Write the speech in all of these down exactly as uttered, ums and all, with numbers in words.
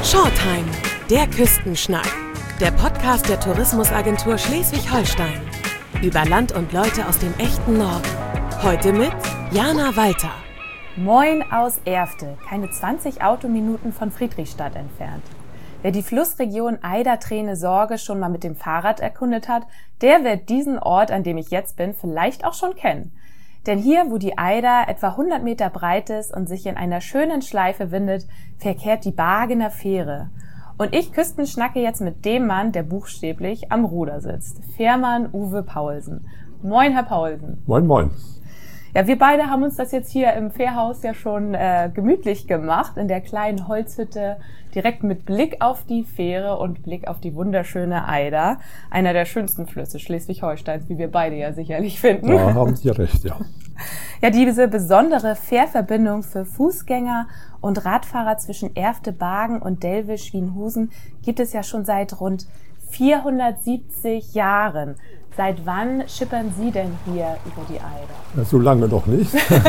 Shortime, der Küstenschnack. Der Podcast der Tourismusagentur Schleswig-Holstein. Über Land und Leute aus dem echten Norden. Heute mit Jana Walter. Moin aus Erfte, keine zwanzig Autominuten von Friedrichstadt entfernt. Wer die Flussregion Eider-Treene-Sorge schon mal mit dem Fahrrad erkundet hat, der wird diesen Ort, an dem ich jetzt bin, vielleicht auch schon kennen. Denn hier, wo die Eider etwa hundert Meter breit ist und sich in einer schönen Schleife windet, verkehrt die Bargener Fähre. Und ich küstenschnacke jetzt mit dem Mann, der buchstäblich am Ruder sitzt. Fährmann Uwe Paulsen. Moin, Herr Paulsen. Moin, moin. Ja, wir beide haben uns das jetzt hier im Fährhaus ja schon äh, gemütlich gemacht, in der kleinen Holzhütte, direkt mit Blick auf die Fähre und Blick auf die wunderschöne Eider. Einer der schönsten Flüsse Schleswig-Holsteins, wie wir beide ja sicherlich finden. Da haben Sie recht, ja. Ja, diese besondere Fährverbindung für Fußgänger und Radfahrer zwischen Erfte-Bargen und Dellwisch-Wienhusen gibt es ja schon seit rund vierhundertsiebzig Jahren. Seit wann schippern Sie denn hier über die Eider? So lange noch nicht.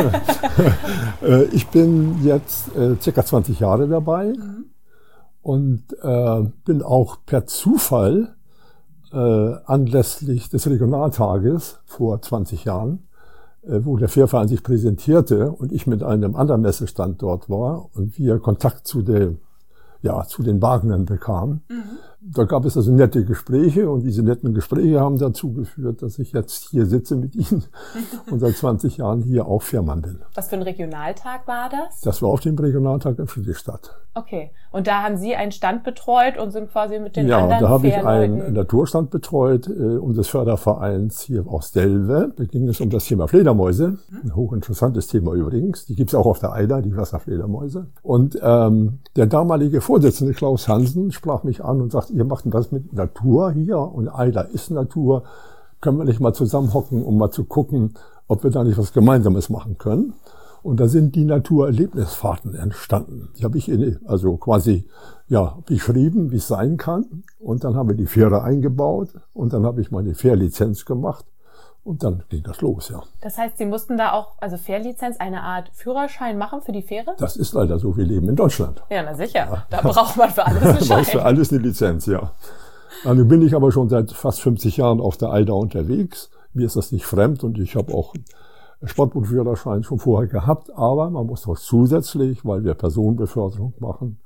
Ich bin jetzt äh, circa zwanzig Jahre dabei mhm. und äh, bin auch per Zufall äh, anlässlich des Regionaltages vor zwanzig Jahren, äh, wo der Fährverein sich präsentierte und ich mit einem anderen Messestand dort war und wir Kontakt zu der ja, zu den Bargenern bekamen. Mhm. Da gab es also nette Gespräche und diese netten Gespräche haben dazu geführt, dass ich jetzt hier sitze mit Ihnen und seit zwanzig Jahren hier auch Fährmann bin. Was für ein Regionaltag war das? Das war auf dem Regionaltag in Friedrichstadt. Okay. Und da haben Sie einen Stand betreut und sind quasi mit den ja, anderen Ja, da habe ich Fährleuten einen Naturstand betreut äh, um des Fördervereins hier aus Delve. Da ging es um das Thema Fledermäuse. Ein hochinteressantes Thema übrigens. Die gibt es auch auf der Eider, die Wasserfledermäuse. Und ähm, der damalige Vorsitzende Klaus Hansen sprach mich an und sagte, ihr macht was mit Natur hier und Eider ist Natur. Können wir nicht mal zusammenhocken, um mal zu gucken, ob wir da nicht was Gemeinsames machen können? Und da sind die Naturerlebnisfahrten entstanden. Die habe ich in, also quasi ja beschrieben, wie es sein kann. Und dann haben wir die Fähre eingebaut und dann habe ich meine Fährlizenz gemacht. Und dann ging das los, ja. Das heißt, Sie mussten da auch, also Fährlizenz, eine Art Führerschein machen für die Fähre? Das ist leider so, wir leben in Deutschland. Ja, na sicher. Ja. Da braucht man für alles einen Schein. Für alles eine Lizenz, ja. Dann bin ich aber schon seit fast fünfzig Jahren auf der Eider unterwegs. Mir ist das nicht fremd und ich habe auch Sportbootführerschein schon vorher gehabt. Aber man muss auch zusätzlich, weil wir Personenbeförderung machen,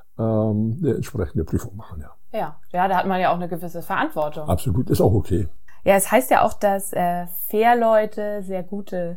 ähm, eine entsprechende Prüfung machen, ja. Ja, ja, da hat man ja auch eine gewisse Verantwortung. Absolut, ist auch okay. Ja, es heißt ja auch, dass äh, Fährleute sehr gute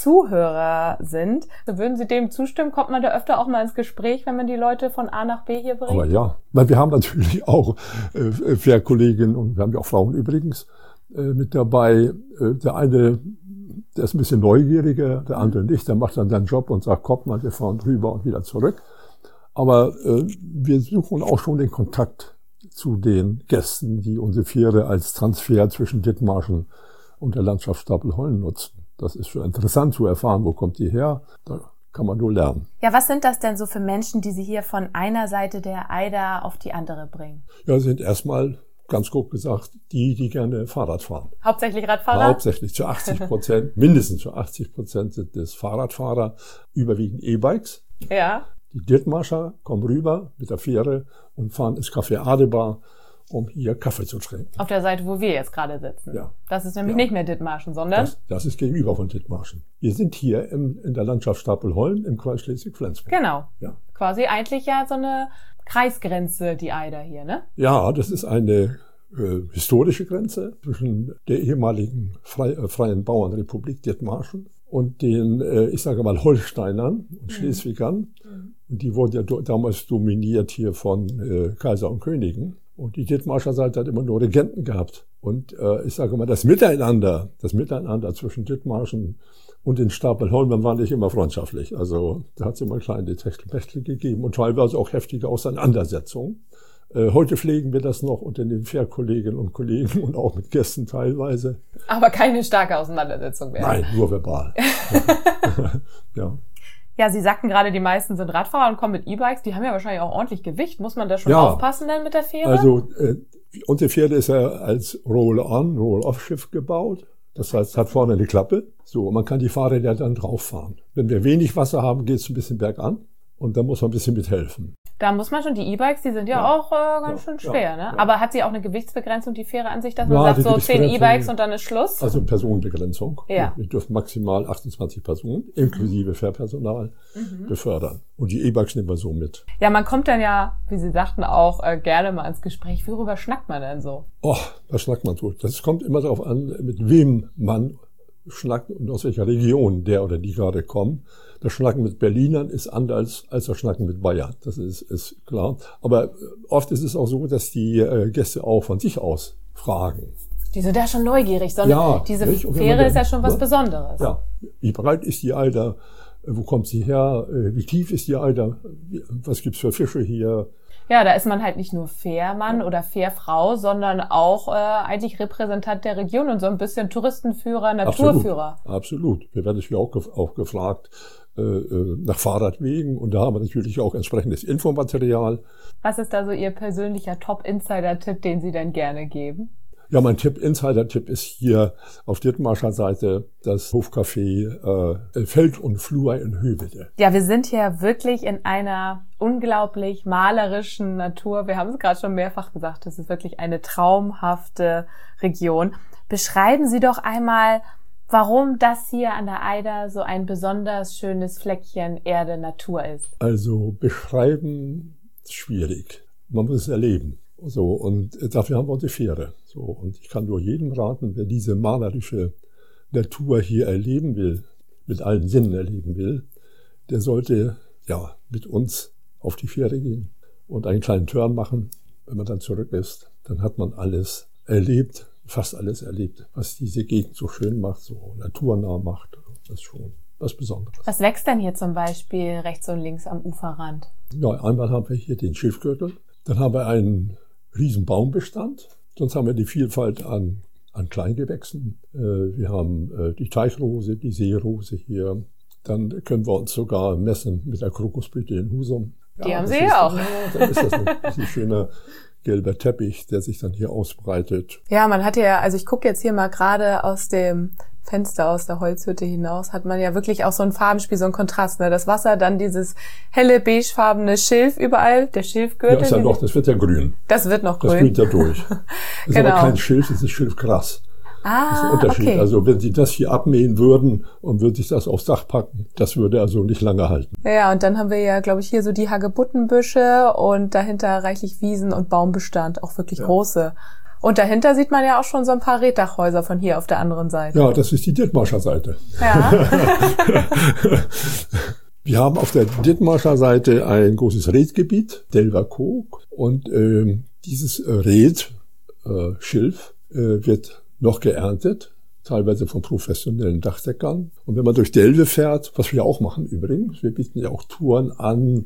Zuhörer sind. Würden Sie dem zustimmen? Kommt man da öfter auch mal ins Gespräch, wenn man die Leute von A nach B hier bringt? Aber ja, weil wir haben natürlich auch äh, Fährkolleginnen und wir haben ja auch Frauen übrigens äh, mit dabei. Äh, der eine, der ist ein bisschen neugieriger, der andere nicht. Der macht dann seinen Job und sagt, kommt mal, wir fahren drüber und wieder zurück. Aber äh, wir suchen auch schon den Kontakt zu den Gästen, die unsere Fähre als Transfer zwischen Dithmarschen und der Landschaft Stapelholm nutzen. Das ist schon interessant zu erfahren, wo kommt die her. Da kann man nur lernen. Ja, was sind das denn so für Menschen, die Sie hier von einer Seite der Eider auf die andere bringen? Ja, sind erstmal, ganz grob gesagt, die, die gerne Fahrrad fahren. Hauptsächlich Radfahrer? Hauptsächlich zu achtzig Prozent, mindestens zu achtzig Prozent sind das Fahrradfahrer, überwiegend E-Bikes. Ja. Die Dithmarscher kommen rüber mit der Fähre und fahren ins Café Adebar, um hier Kaffee zu trinken. Auf der Seite, wo wir jetzt gerade sitzen. Ja. Das ist nämlich ja. nicht mehr Dithmarschen, sondern? Das, das ist gegenüber von Dithmarschen. Wir sind hier im, in der Landschaft Stapelholm im Kreis Schleswig-Flensburg. Genau. Ja. Quasi eigentlich ja so eine Kreisgrenze, die Eider hier, ne? Ja, das ist eine äh, historische Grenze zwischen der ehemaligen Frei, äh, Freien Bauernrepublik Dithmarschen und den, äh, ich sage mal, Holsteinern und Schleswigern. Mhm. Und die wurden ja do, damals dominiert hier von äh, Kaiser und Königen. Und die Dithmarscher Seite hat immer nur Regenten gehabt. Und äh, ich sage mal, das Miteinander, das Miteinander zwischen Dithmarschen und den Stapelholmern war nicht immer freundschaftlich. Also da hat es immer kleine Techtel gegeben und teilweise auch heftige Auseinandersetzungen. Äh, heute pflegen wir das noch unter den Fährkolleginnen und Kollegen und auch mit Gästen teilweise. Aber keine starke Auseinandersetzung mehr. Nein, nur verbal. Ja. Ja, Sie sagten gerade, die meisten sind Radfahrer und kommen mit E-Bikes. Die haben ja wahrscheinlich auch ordentlich Gewicht. Muss man da schon ja. aufpassen denn mit der Fähre? Also äh, unsere Fähre ist ja als Roll-on, Roll-off-Schiff gebaut. Das heißt, es hat vorne eine Klappe. So, man kann die Fahrräder dann drauf fahren. Wenn wir wenig Wasser haben, geht es ein bisschen bergan. Und da muss man ein bisschen mithelfen. Da muss man schon, die E-Bikes, die sind ja, ja auch äh, ganz ja, schön schwer, ja, ne? Ja. Aber hat sie auch eine Gewichtsbegrenzung, die Fähre an sich, dass man ja, sagt, so zehn E-Bikes und dann ist Schluss? Also Personenbegrenzung. Ja. Wir dürfen maximal achtundzwanzig Personen, inklusive Fährpersonal, mhm. befördern. Und die E-Bikes nehmen wir so mit. Ja, man kommt dann ja, wie Sie sagten, auch äh, gerne mal ins Gespräch. Worüber schnackt man denn so? Oh, was schnackt man so? Das kommt immer darauf an, mit wem man schnackt und aus welcher Region der oder die gerade kommen. Das Schnacken mit Berlinern ist anders als das Schnacken mit Bayern. Das ist, ist klar. Aber oft ist es auch so, dass die äh, Gäste auch von sich aus fragen. Die sind ja schon neugierig, sondern ja, diese Fähre ist ja schon was ja, Besonderes. Ja. Wie breit ist die Alter? Wo kommt sie her? Wie tief ist die Alter? Was gibt's für Fische hier? Ja, da ist man halt nicht nur Fährmann ja. oder Fährfrau, sondern auch äh, eigentlich Repräsentant der Region und so ein bisschen Touristenführer, Naturführer. Absolut. Absolut. Wir werden natürlich auch, gef- auch gefragt äh, nach Fahrradwegen und da haben wir natürlich auch entsprechendes Infomaterial. Was ist da so Ihr persönlicher Top-Insider-Tipp, den Sie denn gerne geben? Ja, mein Tipp, Insider-Tipp ist hier auf Dithmarscher Seite das Hofcafé äh, Feld und Flur in Hövelte. Ja, wir sind hier wirklich in einer unglaublich malerischen Natur. Wir haben es gerade schon mehrfach gesagt, es ist wirklich eine traumhafte Region. Beschreiben Sie doch einmal, warum das hier an der Eider so ein besonders schönes Fleckchen Erde Natur ist. Also beschreiben ist schwierig. Man muss es erleben. So, und dafür haben wir die Fähre. So, und ich kann nur jedem raten, wer diese malerische Natur hier erleben will, mit allen Sinnen erleben will, der sollte, ja, mit uns auf die Fähre gehen und einen kleinen Turn machen. Wenn man dann zurück ist, dann hat man alles erlebt, fast alles erlebt, was diese Gegend so schön macht, so naturnah macht. Das ist schon was Besonderes. Was wächst denn hier zum Beispiel rechts und links am Uferrand? Ja, einmal haben wir hier den Schilfgürtel, dann haben wir einen riesen Baumbestand. Sonst haben wir die Vielfalt an, an Kleingewächsen. Äh, wir haben äh, die Teichrose, die Seerose hier. Dann können wir uns sogar messen mit der Krokusblüte in Husum. Die ja, haben Sie ja auch. Ja, dann ist das ein, ein schöner gelber Teppich, der sich dann hier ausbreitet. Ja, man hat ja, also ich gucke jetzt hier mal gerade aus dem Fenster aus der Holzhütte hinaus, hat man ja wirklich auch so ein Farbenspiel, so ein Kontrast. Ne? Das Wasser, dann dieses helle beigefarbene Schilf überall, der Schilfgürtel. Ja, ist ja noch, das wird ja grün. Das wird noch grün. Das grünt ja durch. Das ist genau. aber kein Schilf, das ist Schilfgras. Ah, das ist ein Unterschied. Okay. Also wenn Sie das hier abmähen würden und würden sich das aufs Dach packen, das würde also nicht lange halten. Ja, und dann haben wir ja, glaube ich, hier so die Hagebuttenbüsche und dahinter reichlich Wiesen und Baumbestand, auch wirklich ja. große. Und dahinter sieht man ja auch schon so ein paar Reetdachhäuser von hier auf der anderen Seite. Ja, das ist die Dithmarscher Seite. Ja. Wir haben auf der Dithmarscher Seite ein großes Reetgebiet, Delverkoog. Und ähm, dieses äh, Reet, äh, Schilf, äh, wird noch geerntet, teilweise von professionellen Dachdeckern. Und wenn man durch Delve fährt, was wir auch machen übrigens, wir bieten ja auch Touren an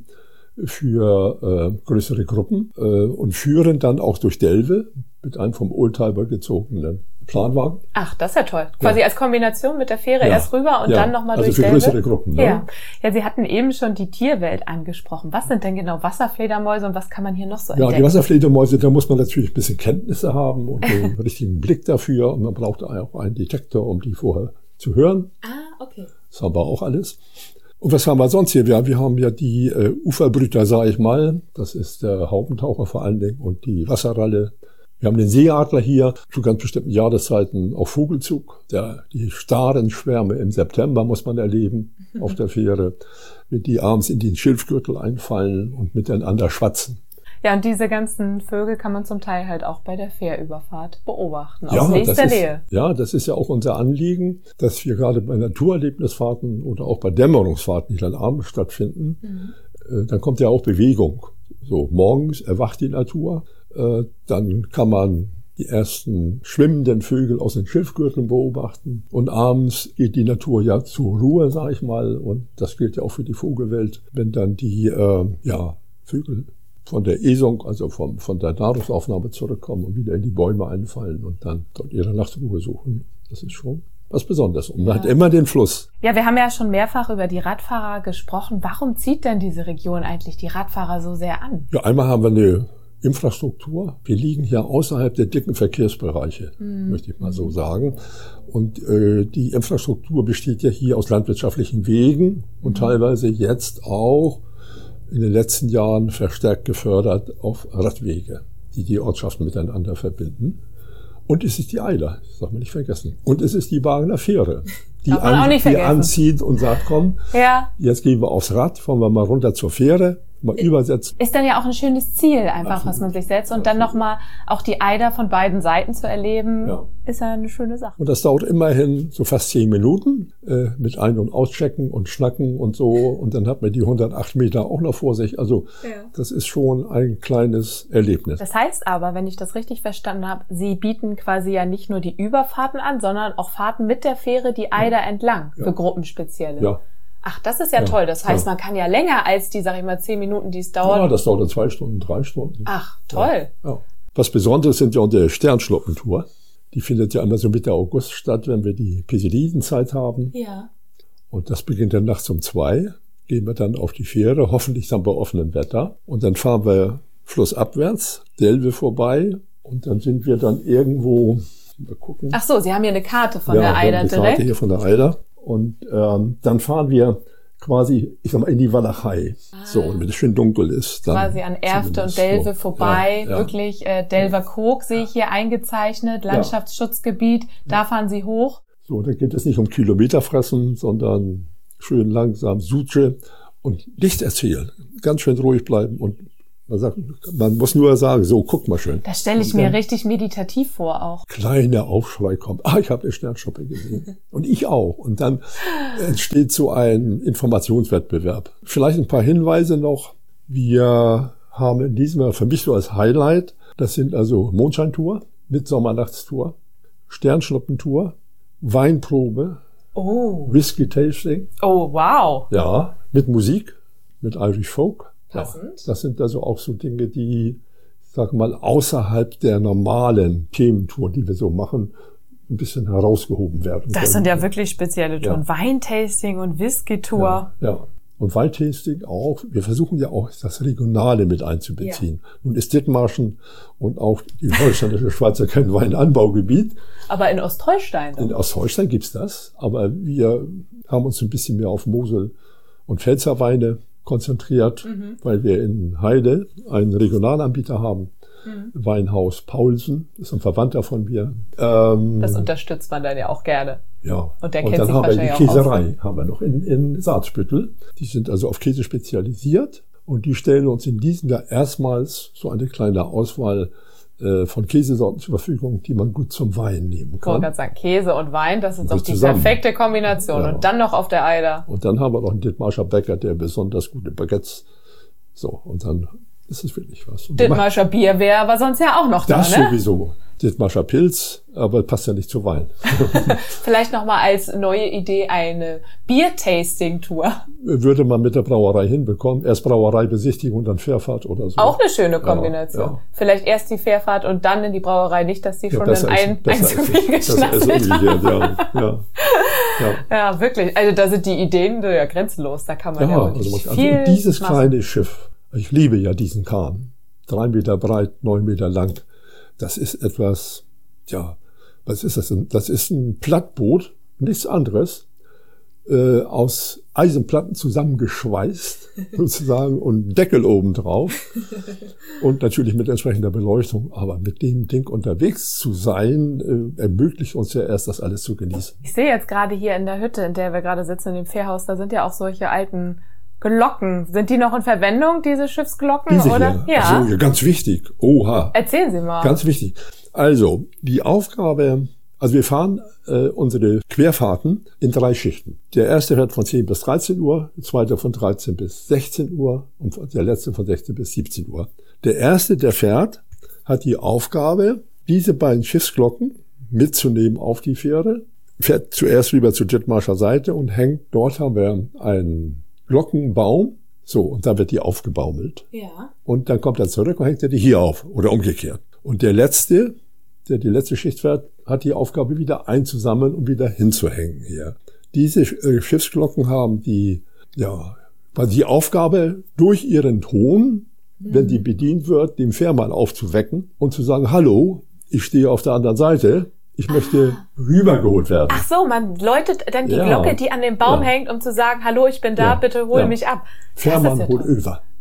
für äh, größere Gruppen äh, und führen dann auch durch Delve mit einem vom Oldtimer gezogenen Planwagen. Ach, das ist ja toll. Quasi ja. als Kombination mit der Fähre ja. erst rüber und ja. dann nochmal also durch Delve. Also für größere Gruppen. Ne? Ja. ja, Sie hatten eben schon die Tierwelt angesprochen. Was sind denn genau Wasserfledermäuse und was kann man hier noch so entdecken? Ja, die Wasserfledermäuse, da muss man natürlich ein bisschen Kenntnisse haben und den richtigen Blick dafür. Und man braucht auch einen Detektor, um die vorher zu hören. Ah, okay. Das haben wir auch alles. Und was haben wir sonst hier? Wir, wir haben ja die äh, Uferbrüter, sage ich mal. Das ist der Haubentaucher vor allen Dingen und die Wasserralle. Wir haben den Seeadler hier, zu ganz bestimmten Jahreszeiten auf Vogelzug. Der, die starren Schwärme im September muss man erleben mhm. auf der Fähre, mit die abends in den Schilfgürtel einfallen und miteinander schwatzen. Ja, und diese ganzen Vögel kann man zum Teil halt auch bei der Fährüberfahrt beobachten, ja, aus nächster das Nähe. Ist, ja, das ist ja auch unser Anliegen, dass wir gerade bei Naturerlebnisfahrten oder auch bei Dämmerungsfahrten, die dann abends stattfinden, mhm. äh, dann kommt ja auch Bewegung. So, morgens erwacht die Natur, äh, dann kann man die ersten schwimmenden Vögel aus den Schilfgürteln beobachten. Und abends geht die Natur ja zur Ruhe, sag ich mal. Und das gilt ja auch für die Vogelwelt, wenn dann die äh, ja, Vögel von der Esung, also vom, von der Nahrungsaufnahme zurückkommen und wieder in die Bäume einfallen und dann dort ihre Nachtruhe suchen. Das ist schon was Besonderes. Und man ja. hat immer den Fluss. Ja, wir haben ja schon mehrfach über die Radfahrer gesprochen. Warum zieht denn diese Region eigentlich die Radfahrer so sehr an? Ja, einmal haben wir eine Infrastruktur. Wir liegen hier außerhalb der dicken Verkehrsbereiche, mhm. möchte ich mal so sagen. Und äh, die Infrastruktur besteht ja hier aus landwirtschaftlichen Wegen und mhm. teilweise jetzt auch in den letzten Jahren verstärkt gefördert auf Radwege, die die Ortschaften miteinander verbinden. Und es ist die Eider, das darf man nicht vergessen. Und es ist die Wagener Fähre, die, an, die anzieht und sagt, komm, ja. jetzt gehen wir aufs Rad, fahren wir mal runter zur Fähre, mal übersetzen. Ist dann ja auch ein schönes Ziel einfach, Absolut. was man sich setzt. Und Absolut. dann nochmal auch die Eider von beiden Seiten zu erleben, ja. ist ja eine schöne Sache. Und das dauert immerhin so fast zehn Minuten äh, mit Ein- und Auschecken und Schnacken und so. Und dann hat man die hundertacht Meter auch noch vor sich. Also ja. das ist schon ein kleines Erlebnis. Das heißt aber, wenn ich das richtig verstanden habe, Sie bieten quasi ja nicht nur die Überfahrten an, sondern auch Fahrten mit der Fähre die Eider ja. entlang ja. für Gruppenspezielle. Ja. Ach, das ist ja, ja toll. Das heißt, ja. man kann ja länger als die, sag ich mal, zehn Minuten, die es dauert. Ja, das dauert zwei Stunden, drei Stunden. Ach, toll. Ja. Ja. Was Besonderes sind ja unsere Sternschluppentour. Die findet ja immer so Mitte August statt, wenn wir die Peseidenzeit haben. Ja. Und das beginnt dann nachts um zwei. Gehen wir dann auf die Fähre, hoffentlich dann bei offenem Wetter. Und dann fahren wir flussabwärts, Delve vorbei. Und dann sind wir dann irgendwo, mal gucken. Ach so, Sie haben hier eine Karte von ja, der Eider direkt. Ja, eine Karte hier von der Eider. Und ähm, dann fahren wir quasi, ich sag mal, in die Walachei. Ah. So, und wenn es schön dunkel ist. Dann quasi an Erfte und Delve so. vorbei. Ja, ja. Wirklich, äh, Delver Krog sehe ich hier eingezeichnet, Landschaftsschutzgebiet. Ja. Da fahren Sie hoch. So, da geht es nicht um Kilometer fressen, sondern schön langsam Suche und nichts erzählen. Ganz schön ruhig bleiben und man sagt, man muss nur sagen, so, guck mal schön. Das stelle ich mir richtig meditativ vor auch. Kleiner Aufschrei kommt. Ah, ich habe eine Sternschnuppe gesehen. Und ich auch. Und dann entsteht so ein Informationswettbewerb. Vielleicht ein paar Hinweise noch. Wir haben in diesem Jahr für mich so als Highlight, das sind also Mondscheintour, Mitsommernachtstour, Sternschnuppentour, Weinprobe, oh. Whisky-Tasting. Oh, wow. Ja, mit Musik, mit Irish Folk. Passend. Ja, das sind also auch so Dinge, die, sag mal, außerhalb der normalen Thementour, die wir so machen, ein bisschen herausgehoben werden. Das können. sind ja wirklich spezielle Touren. Ja. Weintasting und Whisky-Tour. Ja, ja. Und Weintasting auch. Wir versuchen ja auch, das Regionale mit einzubeziehen. Ja. Nun ist Dithmarschen und auch die holsteinische Schweiz ja kein Weinanbaugebiet. Aber in Ostholstein? In Ostholstein gibt's das. Aber wir haben uns ein bisschen mehr auf Mosel und Pfälzer Weine konzentriert, mhm. weil wir in Heide einen Regionalanbieter haben. Mhm. Weinhaus Paulsen, ist ein Verwandter von mir. Ähm, das unterstützt man dann ja auch gerne. Ja. Und der und kennt dann sich haben wir die auch Käserei, haben wir noch in, in Salzbüttel. Die sind also auf Käse spezialisiert und die stellen uns in diesem Jahr erstmals so eine kleine Auswahl äh, von Käsesorten zur Verfügung, die man gut zum Wein nehmen kann. Ich wollte gerade sagen, Käse und Wein, das ist doch die zusammen. perfekte Kombination. Ja. Und dann noch auf der Eider. Und dann haben wir noch einen Dithmarscher Bäcker, der besonders gute Baguettes. So, und dann ist es wirklich was. Dithmarscher Bier wäre aber sonst ja auch noch da, das ne? Das sowieso. Dithmarscher Pilz, aber passt ja nicht zu Wein. Vielleicht nochmal als neue Idee eine Bier-Tasting-Tour. Würde man mit der Brauerei hinbekommen. Erst Brauereibesichtigung und dann Fährfahrt oder so. Auch eine schöne Kombination. Ja, ja. Vielleicht erst die Fährfahrt und dann in die Brauerei. Nicht, dass die ja, schon in ein, ein zu viel geschnappelt haben. Ja, ja. Ja. ja, wirklich. Also da sind die Ideen ja grenzenlos. Da kann man ja, ja wirklich also, viel also dieses machen. Kleine Schiff. Ich liebe ja diesen Kahn. Drei Meter breit, neun Meter lang. Das ist etwas, ja, was ist das denn? Das ist ein Plattboot, nichts anderes, äh, aus Eisenplatten zusammengeschweißt, sozusagen, und Deckel oben drauf. Und natürlich mit entsprechender Beleuchtung. Aber mit dem Ding unterwegs zu sein, äh, ermöglicht uns ja erst, das alles zu genießen. Ich sehe jetzt gerade hier in der Hütte, in der wir gerade sitzen, in dem Fährhaus, da sind ja auch solche alten Glocken. Sind die noch in Verwendung, diese Schiffsglocken? Diese oder? Hier. Ja. Also, ganz wichtig. Oha. Erzählen Sie mal. Ganz wichtig. Also, die Aufgabe, also wir fahren äh, unsere Querfahrten in drei Schichten. Der erste fährt von zehn bis dreizehn Uhr, der zweite von dreizehn bis sechzehn Uhr und der letzte von sechzehn bis siebzehn Uhr. Der erste, der fährt, hat die Aufgabe, diese beiden Schiffsglocken mitzunehmen auf die Fähre, fährt zuerst rüber zur Dithmarscher Seite und hängt, dort haben wir einen Glockenbaum, so, und dann wird die aufgebaumelt. Ja. Und dann kommt er zurück und hängt er die hier auf oder umgekehrt. Und der Letzte, der die letzte Schicht fährt, hat die Aufgabe, wieder einzusammeln und wieder hinzuhängen hier. Diese äh, Schiffsglocken haben die, ja, weil die Aufgabe, durch ihren Ton, mhm. wenn die bedient wird, den Fährmann aufzuwecken und zu sagen, hallo, ich stehe auf der anderen Seite. Ich möchte ah. rübergeholt werden. Ach so, man läutet dann die ja. Glocke, die an dem Baum ja. hängt, um zu sagen, hallo, ich bin da, ja. bitte hol ja. mich ab. Fährmann hol über.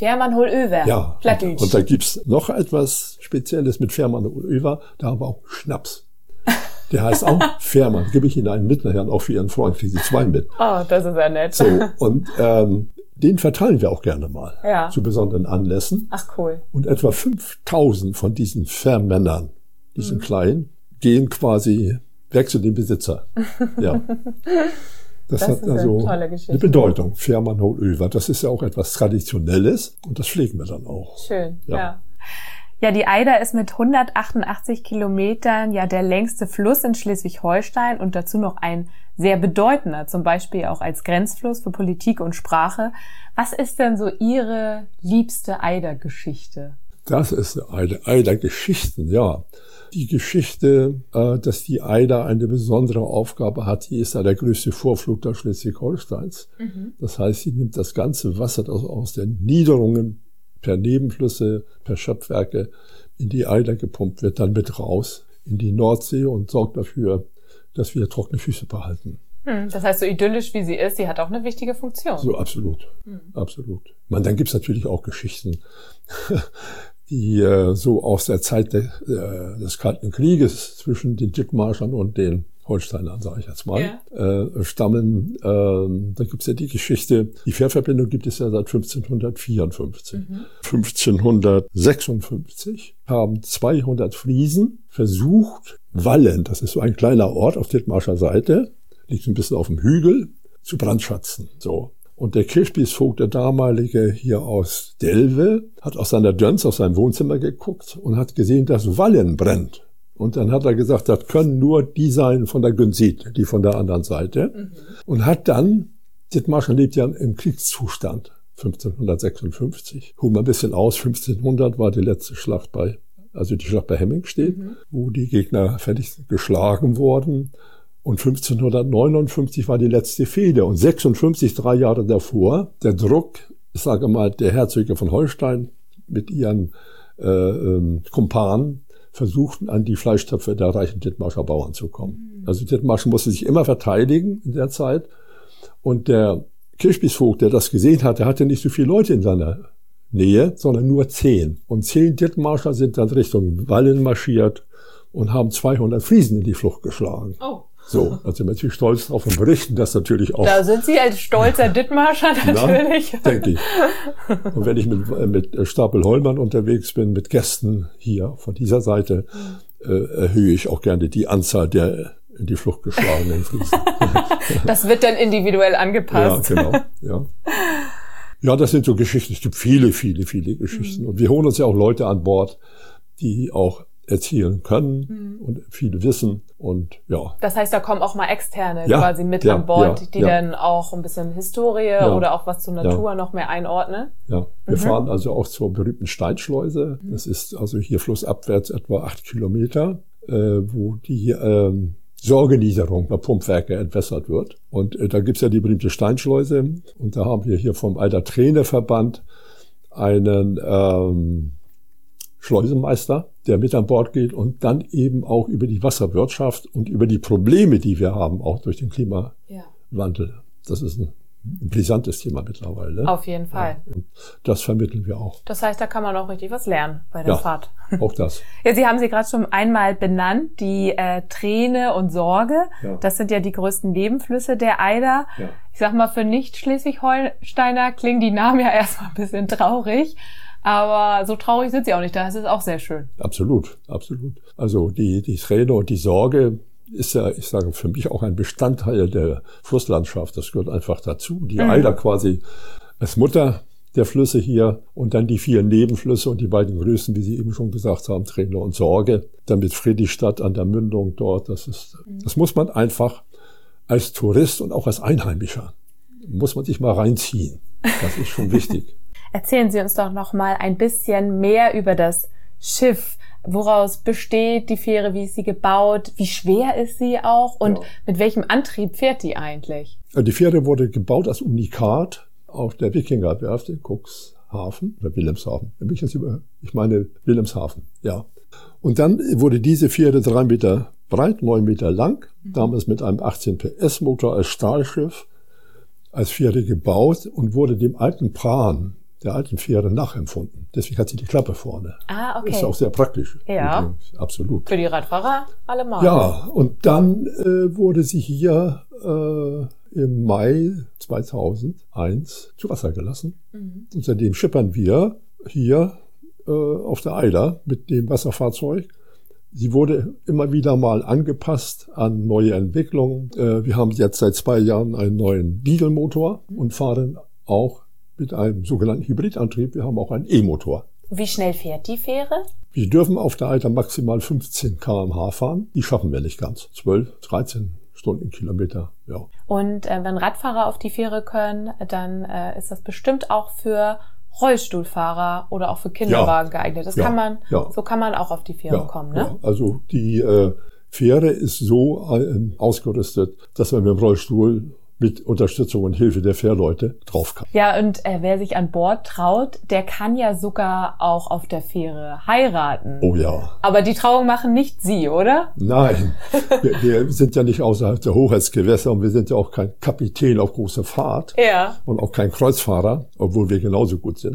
Fährmann-Hohlöver. Ja, Plattdeutsch. und da gibt's noch etwas Spezielles mit Fährmann-Hohlöver, da haben wir auch Schnaps. Der heißt auch Fährmann. Gebe ich Ihnen einen mit nachher, auch für Ihren Freund, kriegen Sie zwei mit. Oh, das ist ja nett. So, und ähm, den verteilen wir auch gerne mal. Ja. Zu besonderen Anlässen. Ach, cool. Und etwa fünftausend von diesen Fährmännern, diesen mhm. kleinen, gehen quasi weg zu dem Besitzer. Ja. Das, das hat also eine, tolle Geschichte. Eine Bedeutung. Fährmann-Hohlöver. Das ist ja auch etwas Traditionelles und das pflegen wir dann auch. Schön, ja. ja. Ja, die Eider ist mit hundertachtundachtzig Kilometern ja der längste Fluss in Schleswig-Holstein und dazu noch ein sehr bedeutender, zum Beispiel auch als Grenzfluss für Politik und Sprache. Was ist denn so Ihre liebste Eider-Geschichte? Das ist eine Eider-Geschichten, ja. Die Geschichte, dass die Eider eine besondere Aufgabe hat, die ist ja der größte Vorfluter Schleswig-Holsteins. Mhm. Das heißt, sie nimmt das ganze Wasser aus den Niederungen per Nebenflüsse, per Schöpfwerke in die Eider gepumpt, wird dann mit raus in die Nordsee und sorgt dafür, dass wir trockene Füße behalten. Hm, das heißt, so idyllisch wie sie ist, sie hat auch eine wichtige Funktion. So, absolut. Hm. Absolut. Man, dann gibt's natürlich auch Geschichten, die äh, so aus der Zeit de, äh, des Kalten Krieges zwischen den Dithmarschern und den Holsteinern, sage ich jetzt mal, ja. äh, stammen. Äh, da gibt's ja die Geschichte, die Fährverbindung gibt es ja seit fünfzehnhundertvierundfünfzig. Mhm. fünfzehnhundertsechsundfünfzig haben zweihundert Friesen versucht, Wallen, das ist so ein kleiner Ort auf Dithmarscher Seite, liegt ein bisschen auf dem Hügel, zu brandschatzen. So. Und der Kirchbischofvogt, der damalige hier aus Delve, hat aus seiner Dönz, aus seinem Wohnzimmer geguckt und hat gesehen, dass Wallen brennt. Und dann hat er gesagt, das können nur die sein von der Günsit, die von der anderen Seite. Mhm. Und hat dann, Dithmarschen lebt ja im Kriegszustand, fünfzehnhundertsechsundfünfzig. Holen wir ein bisschen aus, fünfzehnhundert war die letzte Schlacht bei, also die Schlacht bei Hemmingstedt, mhm. wo die Gegner fertig geschlagen wurden. Und fünfzehnhundertneunundfünfzig war die letzte Fehde. Und sechsundfünfzig, drei Jahre davor, der Druck, ich sage mal, der Herzöge von Holstein mit ihren äh, ähm, Kumpanen, versuchten, an die Fleischtöpfe der reichen Dithmarscher Bauern zu kommen. Mhm. Also Dithmarschen musste sich immer verteidigen in der Zeit. Und der Kirchbischofvogt, der das gesehen hat, der hatte nicht so viele Leute in seiner Nähe, sondern nur zehn. Und zehn Dithmarscher sind dann Richtung Wallen marschiert und haben zweihundert Friesen in die Flucht geschlagen. Oh. So, also sind wir natürlich stolz drauf und berichten das natürlich auch. Da sind Sie als stolzer Dithmarscher natürlich. Na, denke ich. Und wenn ich mit, mit Stapel Hollmann unterwegs bin, mit Gästen hier von dieser Seite, äh, erhöhe ich auch gerne die Anzahl der in die Flucht geschlagenen Friesen. Das wird dann individuell angepasst. Ja, genau. Ja. Ja, das sind so Geschichten. Es gibt viele, viele, viele Geschichten. Mhm. Und wir holen uns ja auch Leute an Bord, die auch erzählen können mhm. und viel wissen und ja. Das heißt, da kommen auch mal Externe ja, quasi mit ja, an Bord, ja, die ja. dann auch ein bisschen Historie ja. oder auch was zur Natur ja. noch mehr einordnen. Ja, wir mhm. fahren also auch zur berühmten Steinschleuse. Mhm. Das ist also hier flussabwärts etwa acht Kilometer, äh, wo die ähm, Sorgeniederung der Pumpwerke entwässert wird. Und äh, da gibt's ja die berühmte Steinschleuse und da haben wir hier vom Eider Trainerverband einen ähm, Schleusenmeister, der mit an Bord geht und dann eben auch über die Wasserwirtschaft und über die Probleme, die wir haben, auch durch den Klimawandel. Ja. Das ist ein brisantes Thema mittlerweile. Auf jeden Fall. Ja, und das vermitteln wir auch. Das heißt, da kann man auch richtig was lernen bei der ja, Fahrt. Auch das. Ja, Sie haben sie gerade schon einmal benannt, die äh, Träne und Sorge. Ja. Das sind ja die größten Nebenflüsse der Eider. Ja. Ich sag mal, für Nicht-Schleswig-Holsteiner klingen die Namen ja erstmal ein bisschen traurig. Aber so traurig sind sie auch nicht, das ist auch sehr schön. Absolut, absolut. Also die, die Träne und die Sorge ist ja, ich sage, für mich auch ein Bestandteil der Flusslandschaft. Das gehört einfach dazu. Die mhm. Eider quasi als Mutter der Flüsse hier und dann die vier Nebenflüsse und die beiden größten, wie Sie eben schon gesagt haben, Träne und Sorge. Dann mit Friedrichstadt an der Mündung dort. Das ist, mhm. das muss man einfach als Tourist und auch als Einheimischer, muss man sich mal reinziehen. Das ist schon wichtig. Erzählen Sie uns doch noch mal ein bisschen mehr über das Schiff. Woraus besteht die Fähre? Wie ist sie gebaut? Wie schwer ist sie auch? Und ja. mit welchem Antrieb fährt die eigentlich? Die Fähre wurde gebaut als Unikat auf der Wikingerwerft in Cuxhaven oder Wilhelmshaven. Ich meine Wilhelmshaven, ja. Und dann wurde diese Fähre drei Meter breit, neun Meter lang. Mhm. Damals mit einem achtzehn P S Motor als Stahlschiff, als Fähre gebaut und wurde dem alten Prahen, der alten Fähre nachempfunden. Deswegen hat sie die Klappe vorne. Ah, okay. Ist auch sehr praktisch. Ja. Übrigens. Absolut. Für die Radfahrer allemal. Ja, und dann äh, wurde sie hier äh, im Mai zweitausendeins zu Wasser gelassen. Mhm. Und seitdem schippern wir hier äh, auf der Eider mit dem Wasserfahrzeug. Sie wurde immer wieder mal angepasst an neue Entwicklungen. Äh, wir haben jetzt seit zwei Jahren einen neuen Dieselmotor und fahren auch mit einem sogenannten Hybridantrieb. Wir haben auch einen E-Motor. Wie schnell fährt die Fähre? Wir dürfen auf der Eider maximal fünfzehn Kilometer pro Stunde fahren. Die schaffen wir nicht ganz. zwölf, dreizehn Stundenkilometer, ja. Und äh, wenn Radfahrer auf die Fähre können, dann äh, ist das bestimmt auch für Rollstuhlfahrer oder auch für Kinderwagen ja. geeignet. Das ja. kann man, ja. so kann man auch auf die Fähre ja. kommen, ne? Ja. Also die äh, Fähre ist so äh, ausgerüstet, dass man mit dem Rollstuhl mit Unterstützung und Hilfe der Fährleute drauf kann. Ja, und äh, wer sich an Bord traut, der kann ja sogar auch auf der Fähre heiraten. Oh ja. Aber die Trauung machen nicht Sie, oder? Nein, wir, wir sind ja nicht außerhalb der Hoheitsgewässer und wir sind ja auch kein Kapitän auf großer Fahrt. Ja. Und auch kein Kreuzfahrer, obwohl wir genauso gut sind.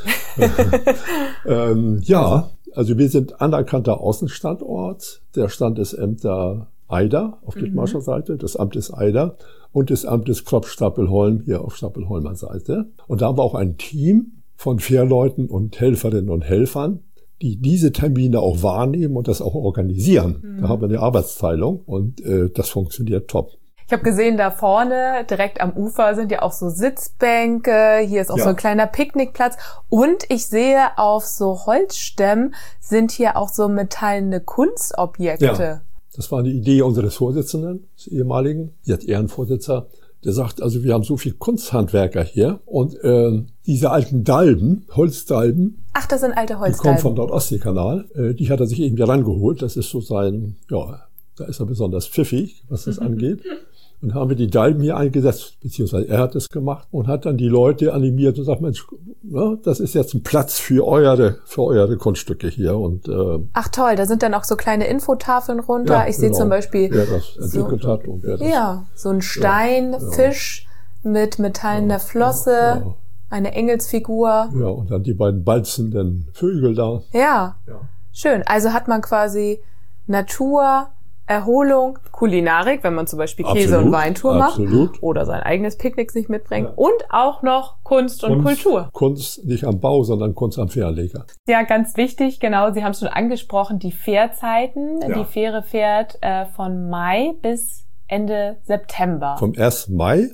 ähm, ja, also wir sind anerkannter Außenstandort der Standesämter Eider auf Dithmarscher mhm. Seite, des Amtes Eider und des Amtes Kropp-Stapelholm hier auf Stapelholmer Seite. Und da haben wir auch ein Team von Fährleuten und Helferinnen und Helfern, die diese Termine auch wahrnehmen und das auch organisieren. Mhm. Da haben wir eine Arbeitsteilung und äh, das funktioniert top. Ich habe gesehen, da vorne, direkt am Ufer, sind ja auch so Sitzbänke. Hier ist auch ja. so ein kleiner Picknickplatz. Und ich sehe, auf so Holzstämmen sind hier auch so metallene Kunstobjekte. Ja. Das war eine Idee unseres Vorsitzenden, des ehemaligen, jetzt Ehrenvorsitzender. Der sagt, also wir haben so viel Kunsthandwerker hier und äh, diese alten Dalben, Holzdalben. Ach, das sind alte Holzdalben. Die kommen vom Nordostseekanal. Äh, die hat er sich irgendwie rangeholt. Das ist so sein, ja, da ist er besonders pfiffig, was das angeht. Und haben wir die Dalben hier eingesetzt, beziehungsweise er hat es gemacht und hat dann die Leute animiert und sagt, Mensch, ja, das ist jetzt ein Platz für eure, für eure Kunststücke hier. Und äh, ach toll, da sind dann auch so kleine Infotafeln runter. Ja, ich sehe genau. zum Beispiel wer das entwickelt so, hat und wer das, ja, so ein Steinfisch ja, ja. mit metallener ja, Flosse, ja, ja. eine Engelsfigur. Ja, und dann die beiden balzenden Vögel da. Ja, ja, schön. Also hat man quasi Natur, Erholung, Kulinarik, wenn man zum Beispiel Käse- absolut, und Weintour macht absolut. Oder sein eigenes Picknick sich mitbringt ja. und auch noch Kunst und Kunst, Kultur. Kunst nicht am Bau, sondern Kunst am Fährleger. Ja, ganz wichtig, genau, Sie haben es schon angesprochen, die Fährzeiten. Ja. Die Fähre fährt äh, von Mai bis Ende September. Vom ersten Mai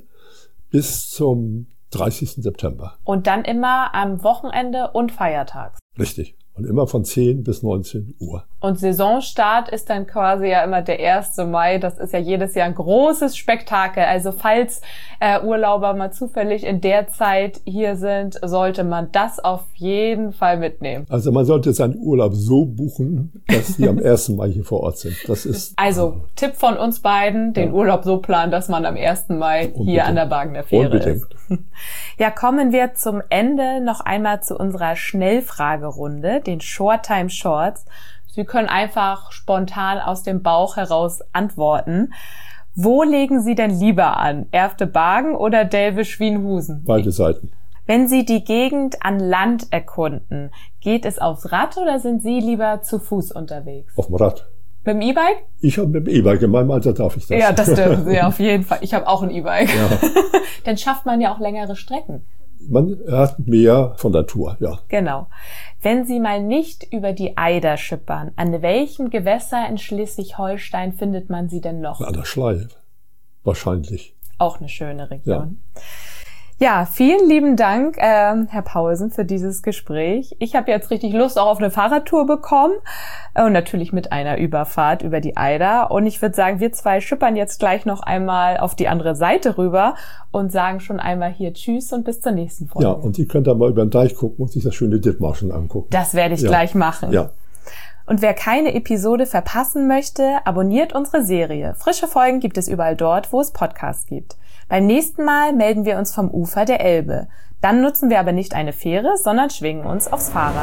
bis zum dreißigsten September. Und dann immer am Wochenende und feiertags. Richtig. Und immer von zehn bis neunzehn Uhr. Und Saisonstart ist dann quasi ja immer der erste Mai. Das ist ja jedes Jahr ein großes Spektakel. Also falls äh, Urlauber mal zufällig in der Zeit hier sind, sollte man das auf jeden Fall mitnehmen. Also man sollte seinen Urlaub so buchen, dass die am ersten Mai hier vor Ort sind. Das ist also äh, Tipp von uns beiden, den ja. Urlaub so planen, dass man am ersten Mai Unbedingt. hier an der Bargener Fähre Unbedingt. ist. Ja, kommen wir zum Ende noch einmal zu unserer Schnellfragerunde, den Shorttime Shorts. Sie können einfach spontan aus dem Bauch heraus antworten. Wo legen Sie denn lieber an? Erfte-Bargen oder Delve-Schwienhusen? Beide Seiten. Wenn Sie die Gegend an Land erkunden, geht es aufs Rad oder sind Sie lieber zu Fuß unterwegs? Auf dem Rad. Mit dem E-Bike? Ich habe mit dem E-Bike, in meinem Alter darf ich das. Ja, das dürfen Sie auf jeden Fall. Ich habe auch ein E-Bike. Ja. Dann schafft man ja auch längere Strecken. Man hat mehr von der Tour, ja. Genau. Wenn Sie mal nicht über die Eider schippern, an welchem Gewässer in Schleswig-Holstein findet man sie denn noch? An der Schlei, wahrscheinlich. Auch eine schöne Region. Ja. Ja, vielen lieben Dank, äh, Herr Paulsen, für dieses Gespräch. Ich habe jetzt richtig Lust auch auf eine Fahrradtour bekommen äh, und natürlich mit einer Überfahrt über die Eider. Und ich würde sagen, wir zwei schippern jetzt gleich noch einmal auf die andere Seite rüber und sagen schon einmal hier Tschüss und bis zur nächsten Folge. Ja, und Sie können da mal über den Deich gucken und sich das schöne Dithmarschen angucken. Das werde ich ja. gleich machen. Ja. Und wer keine Episode verpassen möchte, abonniert unsere Serie. Frische Folgen gibt es überall dort, wo es Podcasts gibt. Beim nächsten Mal melden wir uns vom Ufer der Elbe. Dann nutzen wir aber nicht eine Fähre, sondern schwingen uns aufs Fahrrad.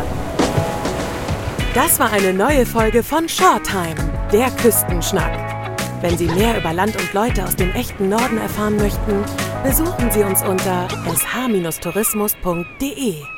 Das war eine neue Folge von Shorttime, der Küstenschnack. Wenn Sie mehr über Land und Leute aus dem echten Norden erfahren möchten, besuchen Sie uns unter s h tourismus punkt d e.